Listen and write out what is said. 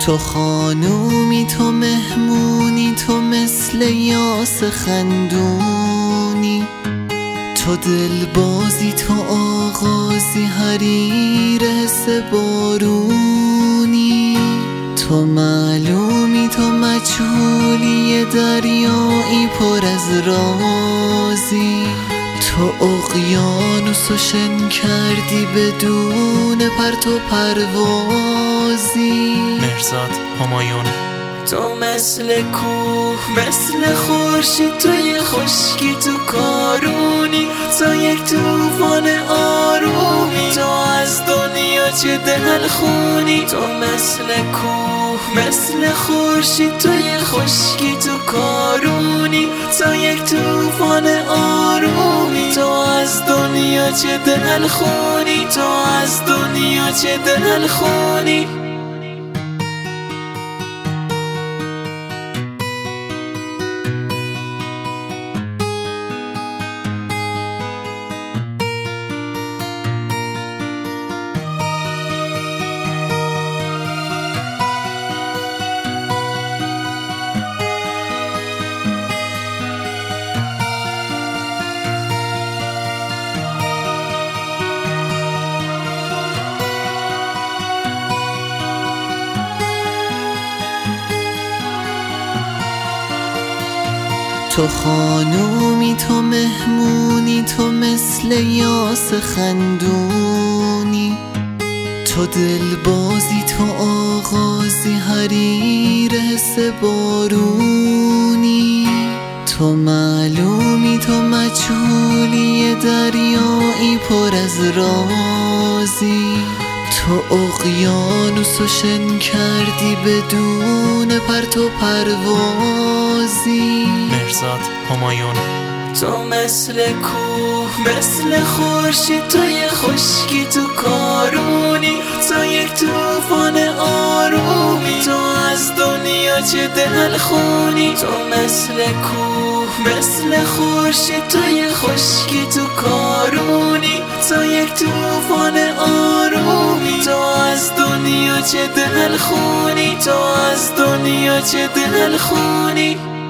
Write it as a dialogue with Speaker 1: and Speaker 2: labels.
Speaker 1: تو خانومی، تو مهمونی، تو مثل یاس خندونی، تو دلبازی، تو آغازی، حریر حس بارونی، تو معلومی، تو مجهولی، دریایی پر از رازی، تو اقیانوسو شن کردی بدون پرت و پروازی.
Speaker 2: مهرزاد همایون.
Speaker 3: تو مثل کوه، مثل خورشید، توی خشکی، تو کارونی، تو یک طوفان آرومی، تو از دنیا چه دل خونی. تو مثل کوه، مثل خورشید، توی خشکی، تو کارونی، تو یک طوفان آرومی، تو از دنیا چه دل خونی، تو از دنیا چه دل خونی.
Speaker 1: تو خانومی، تو مهمونی، تو مثل یاس خندونی، تو دلبازی، تو آغازی، حریر حس بارونی، تو معلومی، تو مجهولی، دریایی پر از رازی، تو اقیانوسو شن کردی بدون پرت و پروازی.
Speaker 2: مهرزاد همایون.
Speaker 3: تو مثل کوه، مثل خورشید، توی خشکی، تو کارونی، تو یک طوفان آرومی، تو از دنیا چه دل خونی. تو مثل کوه، مثل خورشید، توی خشکی، تو کارونی، تو یک طوفان آرومی، تو از دنیا چه دل خونی، تو از دنیا چه دل خونی.